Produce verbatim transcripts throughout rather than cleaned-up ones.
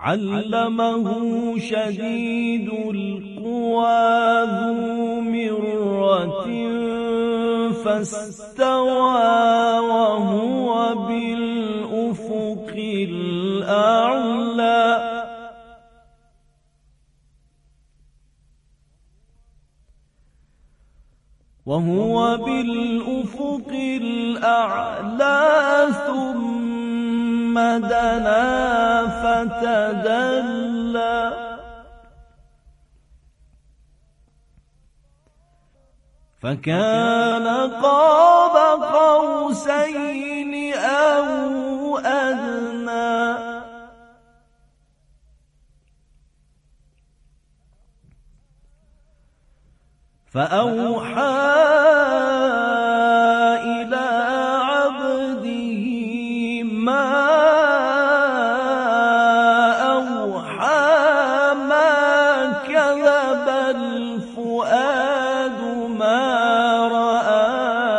علمه شديد القوى ذو مرة فاستوى وهو بالأفق الأعلى وهو بالأفق الأعلى ثم دنا فتدلى فكان قاب قوسين أو أدنى فأوحى إلى عبده ما أوحى ما كذب الفؤاد ما رأى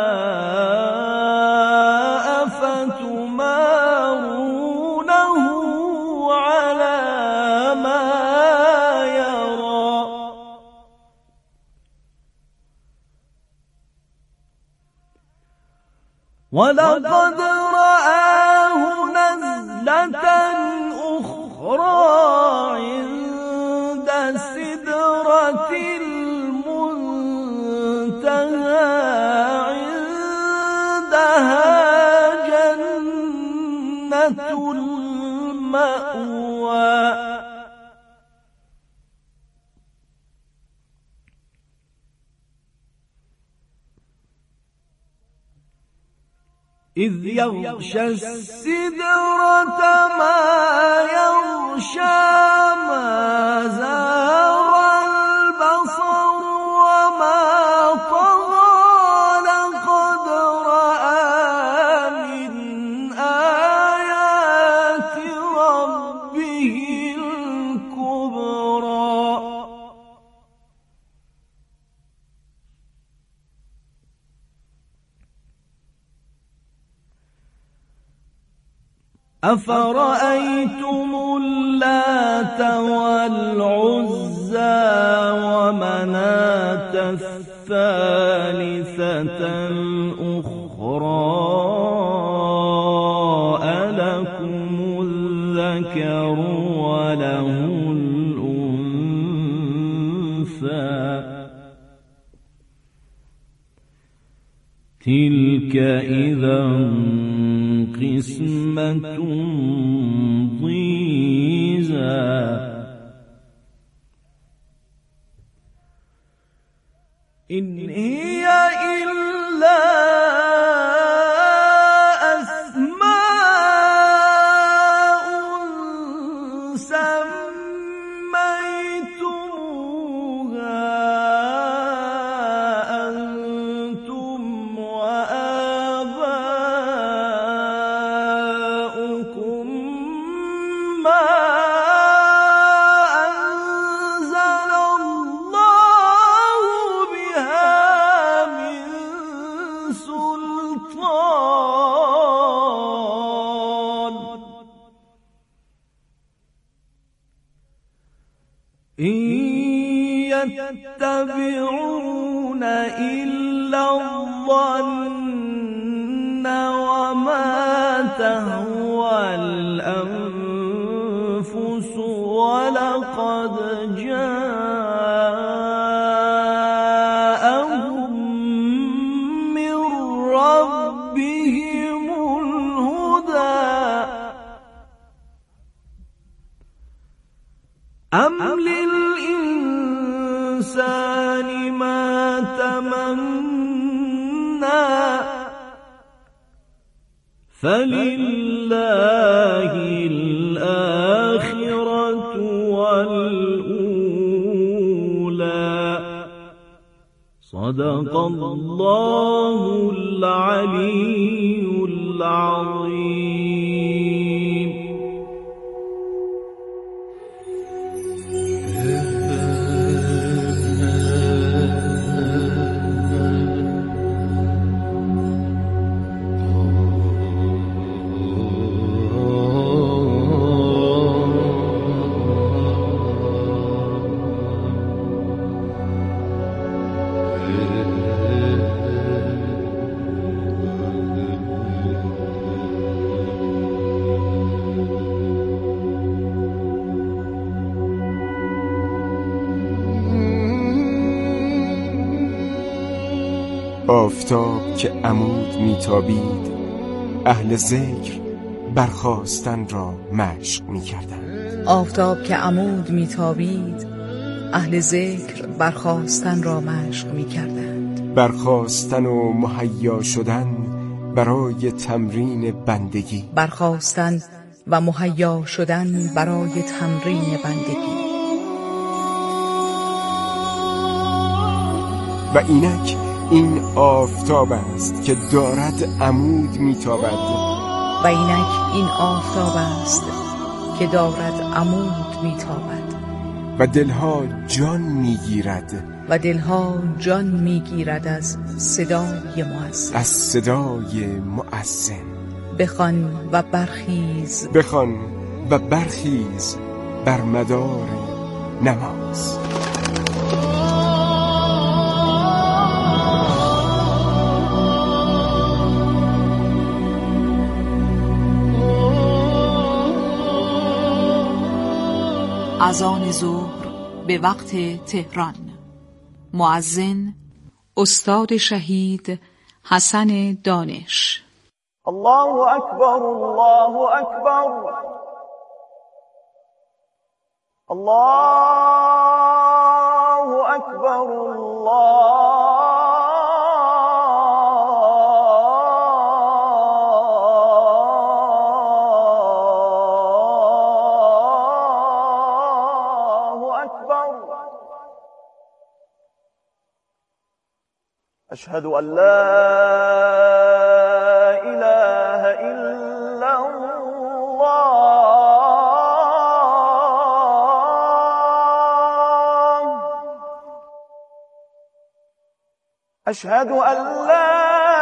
أفتمارونه على ما يرى ولقد رآه نزلة أخرى عند سدرة المنتهى عندها جنة المأوى إذ يغشى السدرة ما يغشى ما زاغ البصر وما طغى لقد رأى من آيات ربه الكبرى أفرأيتم اللات والعزى ومناة الثالثة الأخرى ألكم الذكر وله الأنثى تلك إذا قسمة ضيزى إن هي إلا أسماء سميتموها أنتم وآباؤكم ما أنزل الله بها من سلطان إن يتبعون إلا الظن وما تهوى الأنفس ولقد جاءهم من ربهم الهدى أم للإنسان ما تمنى فلله الآخرة والأولى صدق الله العلي العظيم. آفتاب که عمود میتابید اهل ذکر برخاستن را مشق میکردند. آفتاب که عمود میتابید اهل ذکر برخاستن را مشق میکردند. برخاستن و مهیا شدن برای تمرین بندگی. برخاستن و مهیا شدن برای تمرین بندگی. و اینک این آفتاب است که دارد عمود میتابد. و اینک این آفتاب است که دارد عمود میتابد. و دلها جان میگیرد. و دلها جان میگیرد از صدای مؤذن. از صدای مؤذن. بخوان و برخیز. بخوان و برخیز بر مدار نماز. اذان ظهر به وقت تهران. مؤذن استاد شهید حسن دانش. الله اکبر، الله اکبر، الله اکبر، الله اکبر. اشهد ان لا اله الا الله. اشهد ان لا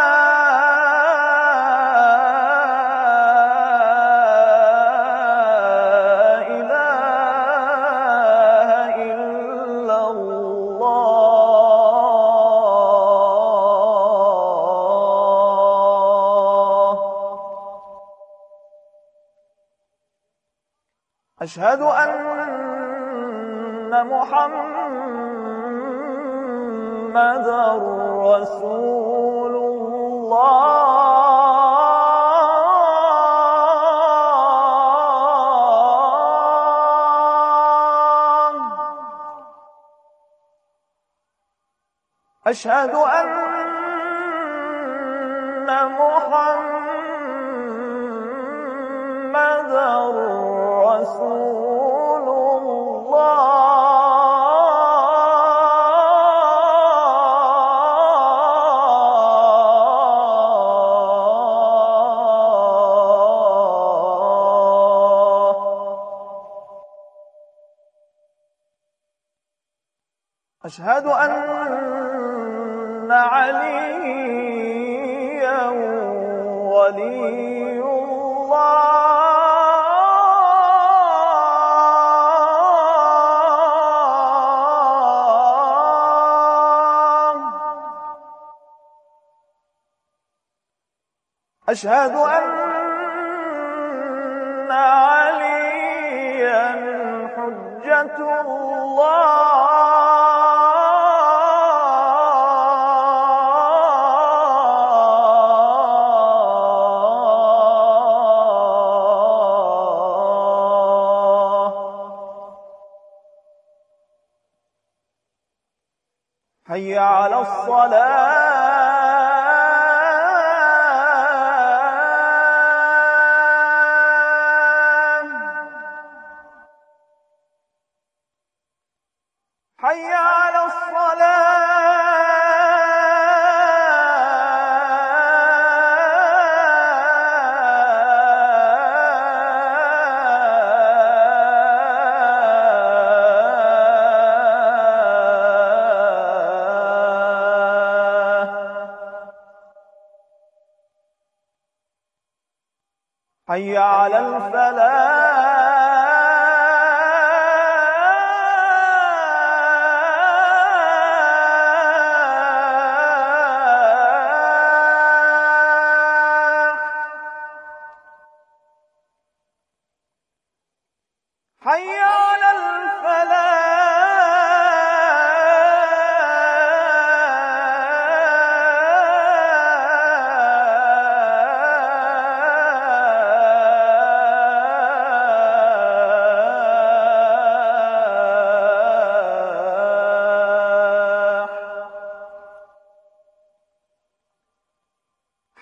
اله الا الله. اشهد ان محمد رسول الله. اشهد ان محمد رسول الله. اشهد ان عليا ولي الله. اشهد ان عليا حجة الله. حي على الصلاة. حي على الصلاة. حي على الفلاح. حي على الفلاح.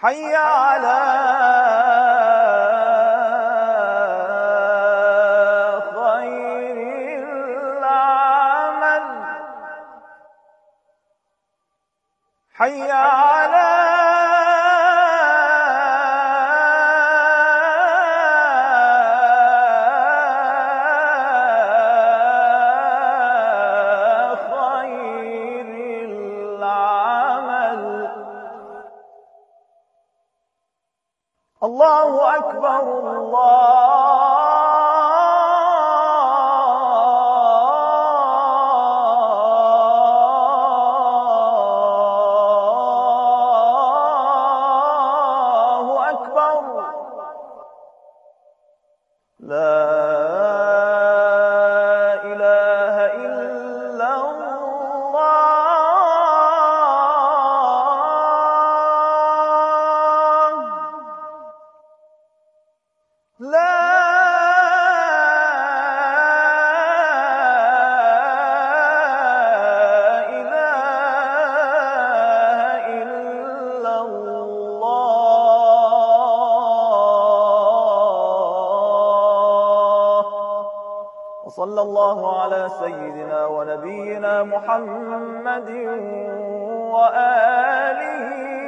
حي على خير العمل حي على الله أكبر الله أكبر لا إله إلا الله لا إله إلا الله وصلى الله على سيدنا ونبينا محمد وآله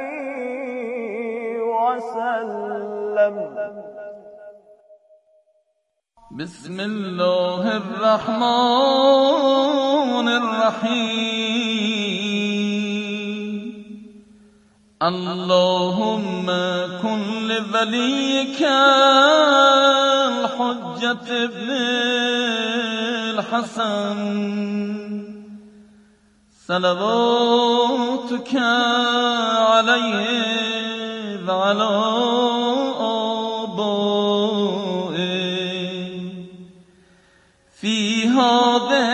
وسلم. بسم الله الرحمن الرحيم اللهم كن لوليك الحجة ابن الحسن صلواتك عليه وعلى في هذه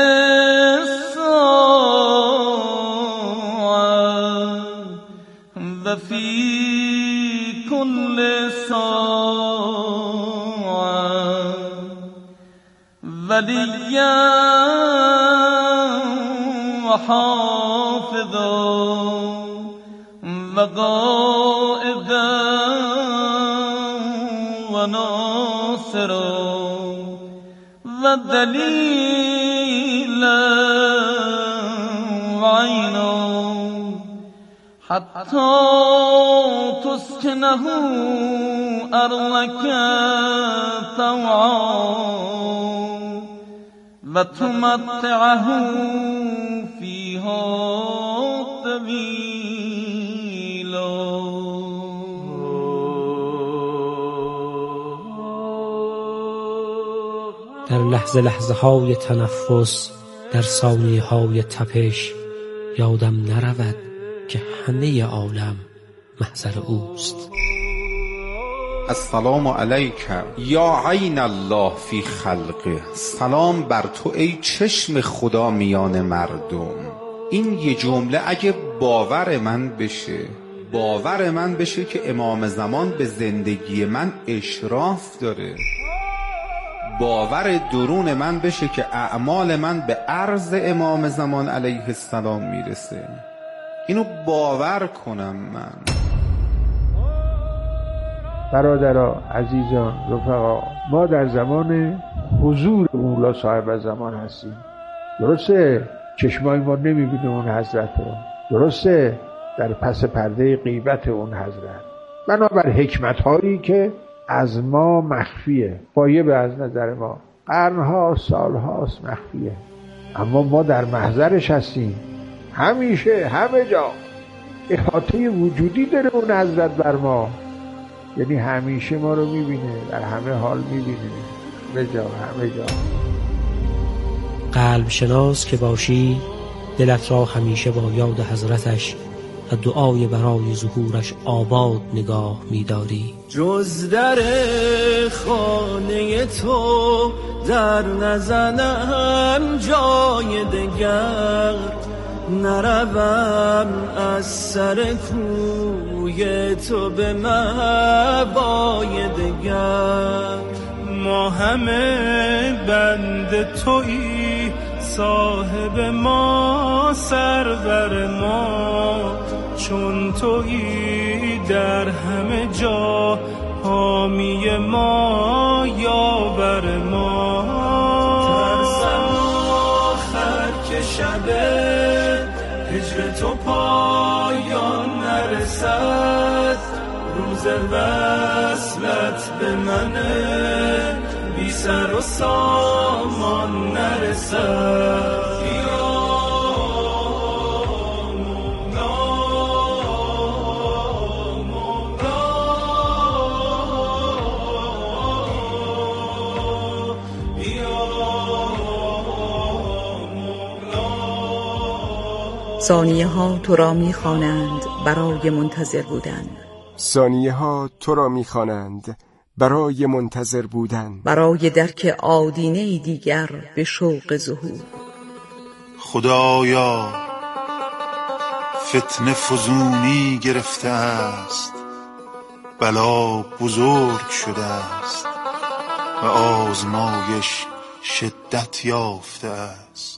الساعة وفي كل ساعة وليا وحافظا وقائدا وناصرا ودليلا وعينا حتى تسكنه أرضك طوعا وتمتعه فيها طويلا. در لحظه لحظه های تنفس، در ثانیه های تپش، یادم نرود که همه عالم محضر اوست. السلام علیک یا عین الله فی خلقه. سلام بر تو ای چشم خدا میان مردم. این یه جمله اگه باور من بشه باور من بشه که امام زمان به زندگی من اشراف داره، باور درون من بشه که اعمال من به عرض امام زمان علیه السلام میرسه، اینو باور کنم من. برادرها، عزیزان، رفقا، ما در زمان حضور مولا صاحب زمان هستیم. درسته چشمای ما نمیبینه اون حضرت رو، درسته در پس پرده غیبت اون حضرت، بنابر حکمت هایی که از ما مخفیه، غایب از نظر ما، قرنها سالهاست مخفیه، اما ما در محضرش هستیم. همیشه همه جا احاطه وجودی داره اون حضرت بر ما، یعنی همیشه ما رو میبینه، در همه حال میبینه، همه جا همه جا. قلب شناس که باشی، دلت را همیشه با یاد حضرتش و دعای برای ظهورش آباد نگاه می‌داری. جز در خانه تو در نزنم جای دگر، نروم از سر کوی تو به مبای دگر. ما همه بند تویی، صاحب ما سرور ما، چون تویی در همه جا حامی ما یاور ما. ترسم آخر که شب هجر تو پایان نرسد، روز وصلت به من بی سر و سامان نرسد. ثانیه ها تو را می خوانند برای منتظر بودن، ثانیه ها تو را می خوانند برای منتظر بودن، برای درک آدینه دیگر به شوق ظهور. خدایا فتنه فزونی گرفته است، بلا بزرگ شده است و آزمایش شدت یافته است.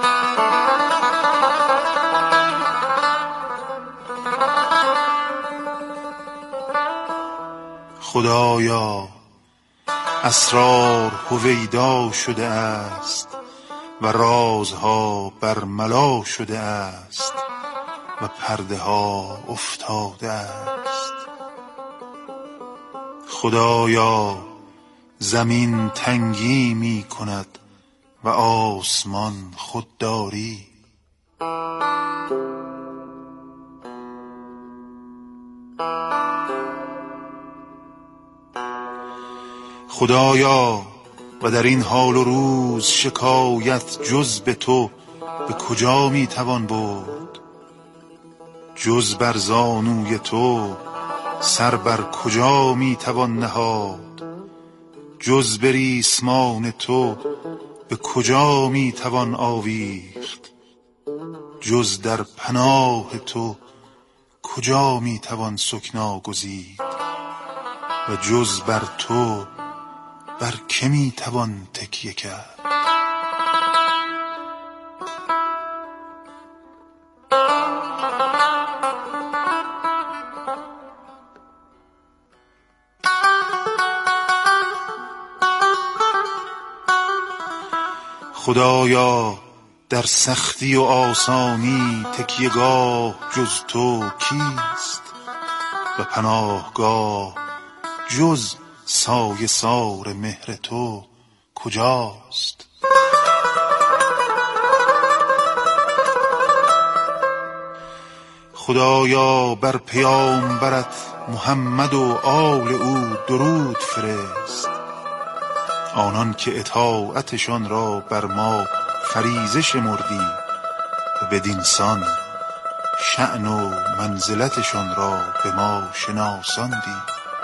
خدایا اسرار هویدا شده است و رازها برملا شده است و پرده ها افتاده است. خدایا زمین تنگی می کند و آسمان خودداری. خدایا و در این حال و روز شکایت جز به تو به کجا می توان برد؟ جز بر زانوی تو سر بر کجا می توان نهاد؟ جز به ریسمان تو به کجا می توان آویخت؟ جز در پناه تو کجا می توان سکنا گزید؟ و جز بر تو بر که می توان تکیه کرد؟ خدایا در سختی و آسانی تکیهگاه جز تو کیست؟ و پناهگاه جز سایه سار مهر تو کجاست؟ خدایا بر پیامبرت محمد و آل او درود فرست، آنان که اطاعتشان را بر ما فریضه شمردی و بدین سان شأن و منزلتشان را به ما شناساندی.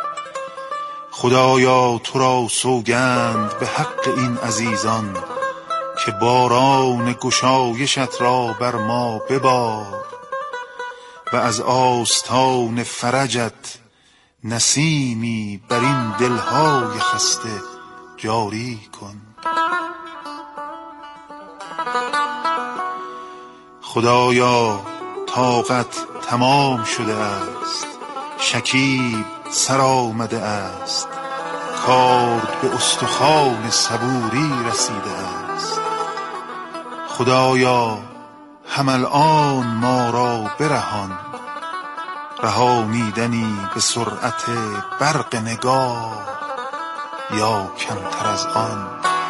خدایا تو را سوگند به حق این عزیزان که باران گشایشت را بر ما ببار و از آستان فرجت نسیمی بر این دلهای خسته جاری کن. خدایا طاقت تمام شده است، شکیب سر آمده است، کارد به استخوان صبوری رسیده است. خدایا هم الان ما را برهان، رهانیدنی به سرعت برق نگاه یا کمتر از آن.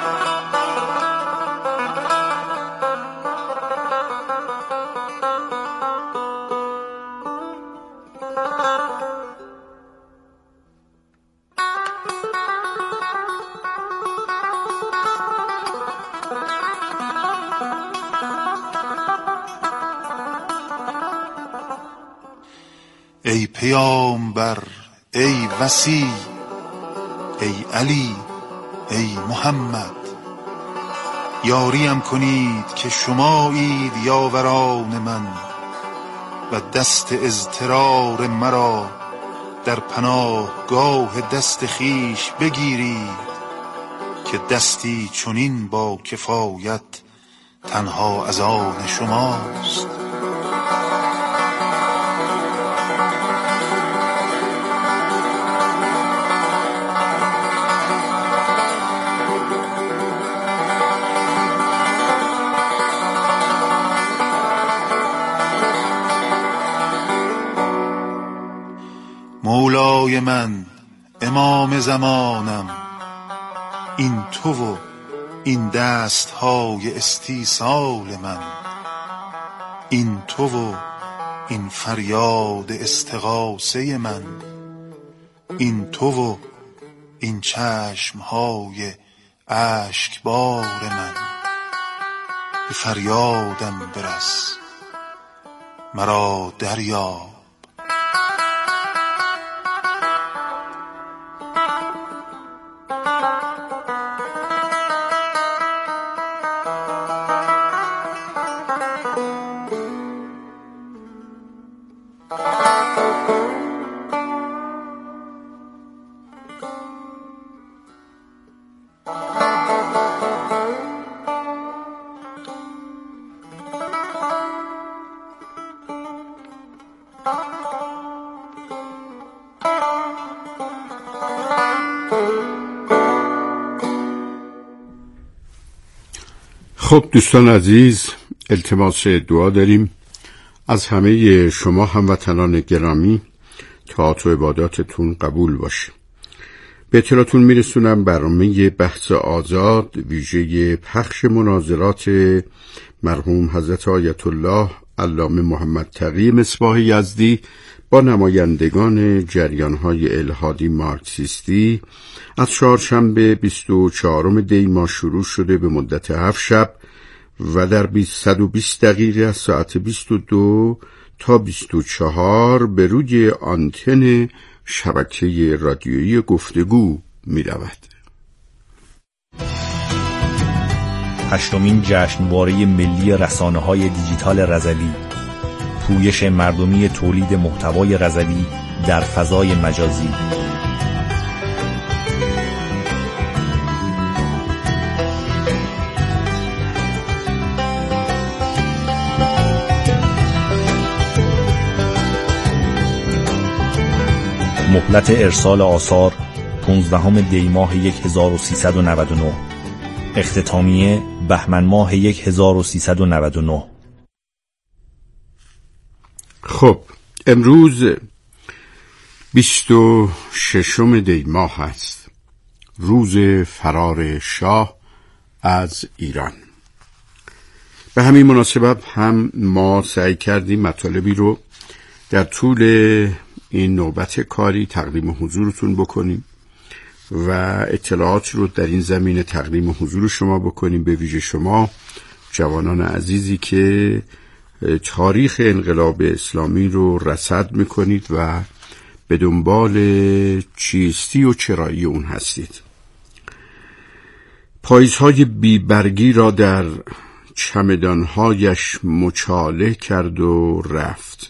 ای پیامبر، ای وصی، ای علی، ای محمد، یاریم کنید که شمایید یاوران من و دست اضطرار مرا در پناهگاه دست خیش بگیرید که دستی چنین با کفایت تنها از آن شماست. خدای من امام زمانم، این تو و این دست های استیصال من، این تو و این فریاد استغاثه من، این تو و این چشم های اشکبار من. به فریادم برس مرا دریاب. خب دوستان عزیز، التماس دعا داریم از همه شما هموطنان گرامی. طاعت و عباداتتون قبول باشه. به اطلاعتون میرسونم برنامه بحث آزاد ویژه پخش مناظرات مرحوم حضرت آیت الله علامه محمد تقی مصباح یزدی با نمایندگان جریان‌های الحادی مارکسیستی از چهارشنبه بیست و چهارم دی ماه شروع شده به مدت هفت شب و در صد و بیست دقیقه از ساعت بیست و دو تا بیست و چهار به روی آنتن شبکه رادیویی گفتگو می رود. هشتمین جشنواره ملی رسانه‌های دیجیتال رضوی، پویش مردمی تولید محتوای رضوی در فضای مجازی. مهلت ارسال آثار پانزدهم دی ماه هزار و سیصد و نود و نه، اختتامیه بهمن ماه هزار و سیصد و نود و نه. خب امروز بیست و ششم دی ماه است، روز فرار شاه از ایران. به همین مناسبت هم ما سعی کردیم مطالبی رو در طول این نوبت کاری تقدیم حضورتون بکنیم و اطلاعات رو در این زمینه تقدیم حضور شما بکنیم، به ویژه شما جوانان عزیزی که تاریخ انقلاب اسلامی رو رصد میکنید و به دنبال چیستی و چرایی اون هستید. پاییزهای بیبرگی را در چمدانهایش مچاله کرد و رفت.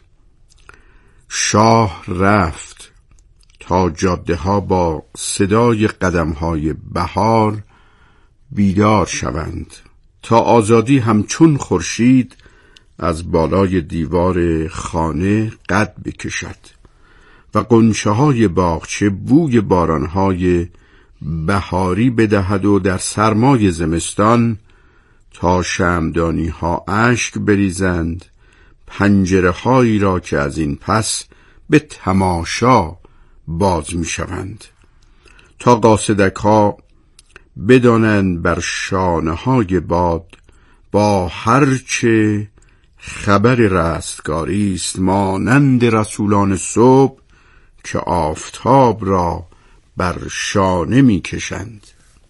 شاه رفت تا جاده ها با صدای قدم های بهار بیدار شوند، تا آزادی همچون خورشید از بالای دیوار خانه قد بکشد و غنچه های باغچه بوی باران های بهاری بدهد و در سرمای زمستان تا شمعدانی ها اشک بریزند پنجره هایی را که از این پس به تماشا باز می شوند، تا قاصدک ها بدانند بر شانه های باد با هرچه خبر رستگاری است، مانند رسولان صبح که آفتاب را بر شانه می کشند.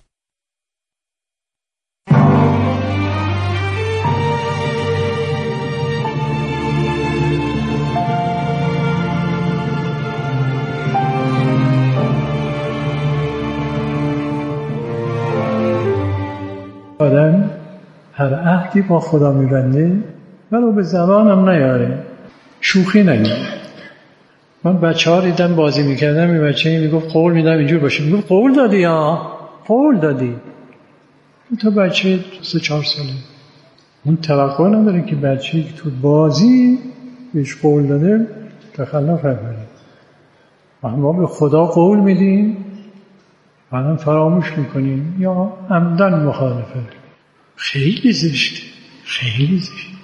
آدم هر عهدی با خدا میبنده ولو به زبانم نیاره، شوخی نگیره. من بچه ها دیدم بازی میکردم، این بچه میگفت قول میدم اینجور باشه، میگفت قول دادی یا قول دادی. تا بچه سه چهار ساله اون توقع نداره که بچه که تو بازی بهش قول داده تخلف نکنه. ما به خدا قول میدیم بعدم فراموش میکنیم یا عمدن مخالفه. خیلی زشته، خیلی زشته.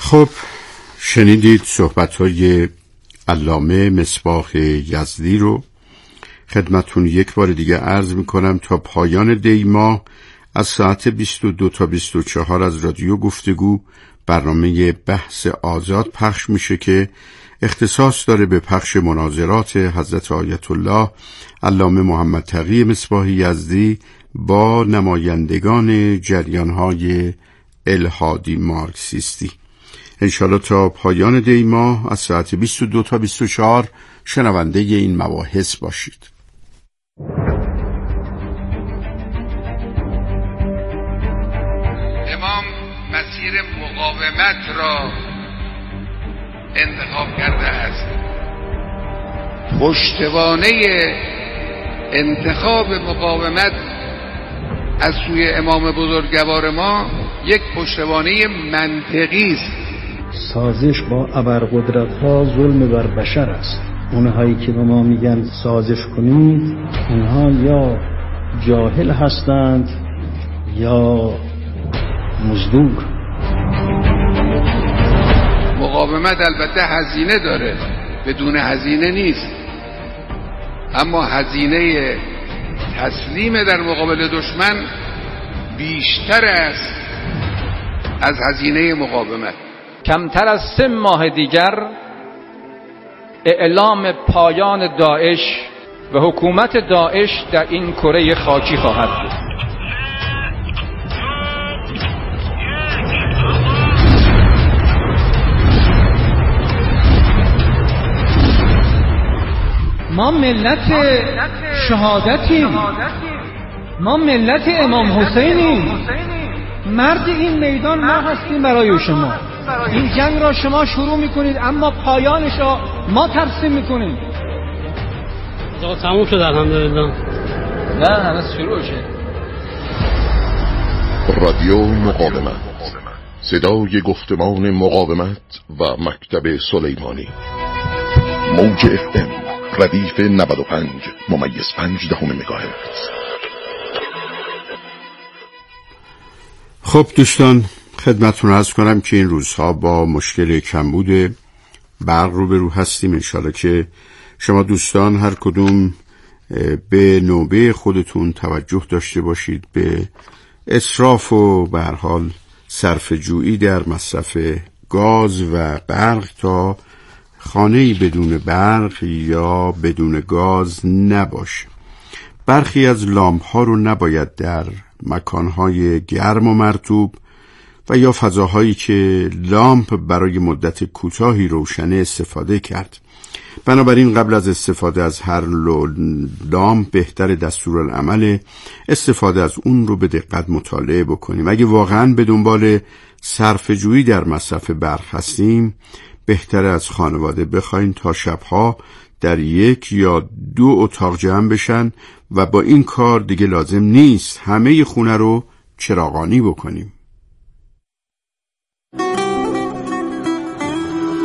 خب شنیدید صحبت‌های علامه مصباح یزدی رو. خدمتون یک بار دیگه عرض میکنم تا پایان دی ماه از ساعت بیست و دو تا بیست و چهار از رادیو گفتگو برنامه بحث آزاد پخش میشه که اختصاص داره به پخش مناظرات حضرت آیت الله علامه محمد تقی مصباح یزدی با نمایندگان جریان‌های الحادی مارکسیستی. انشالله تا پایان دی ماه از ساعت بیست و دو تا بیست و چهار شنونده این مباحث باشید. امام مسیر مقاومت را انتخاب کرده است. پشتوانه انتخاب مقاومت از سوی امام بزرگوار ما یک پشتوانه منطقی است. سازش با ابرقدرت‌ها ظلم بر بشر است. اونهایی که به ما میگن سازش کنید، اونها یا جاهل هستند یا مزدور. مقاومت البته هزینه داره، بدون هزینه نیست، اما هزینه تسلیم در مقابل دشمن بیشتر است از هزینه مقاومت. کمتر از سه ماه دیگر اعلام پایان داعش و حکومت داعش در این کره خاکی خواهد بود. ما ملت شهادتیم، ما ملت امام حسینیم. مرد این میدان ما هستیم برای شما. این جنگ را شما شروع میکنید اما پایانش را ما ترسیم میکنیم. آقا تموم شد الحمدلله. نه هنوز شروع شد. رادیو مقاومت، صدای گفتمان مقاومت و مکتب سلیمانی. موج اف ام ردیف نود و پنج ممیز پنج دهم مگاهرتز. خب دوستان، خدمتتون عرض کنم که این روزها با مشکل کمبود برق روبرو هستیم. انشالله که شما دوستان هر کدوم به نوبه خودتون توجه داشته باشید به اسراف و به هر حال صرفه‌جویی در مصرف گاز و برق تا خانه‌ای بدون برق یا بدون گاز نباشه. برخی از لامپ‌ها رو نباید در مکانهای گرم و مرطوب و یا فضاهایی که لامپ برای مدت کوتاهی روشنه استفاده کرد. بنابراین قبل از استفاده از هر لامپ بهتر دستورالعمل استفاده از اون رو به دقت مطالعه بکنیم. اگه واقعاً به دنبال صرفه‌جویی در مصرف برق هستیم، بهتر از خانواده بخواین تا شبها در یک یا دو اتاق جمع بشن و با این کار دیگه لازم نیست همه خونه رو چراغانی بکنیم.